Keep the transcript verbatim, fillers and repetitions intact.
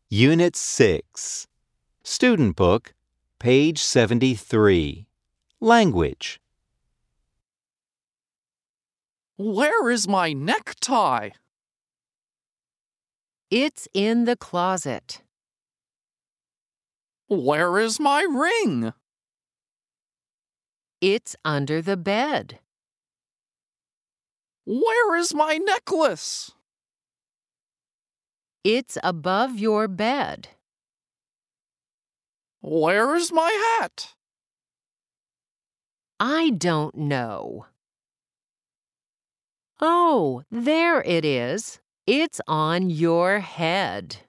Unit six. Student Book, page seventy-three. Language. Where is my necktie? It's in the closet. Where is my ring? It's under the bed. Where is my necklace? It's above your bed. Where is my hat? I don't know. Oh, there it is. It's on your head.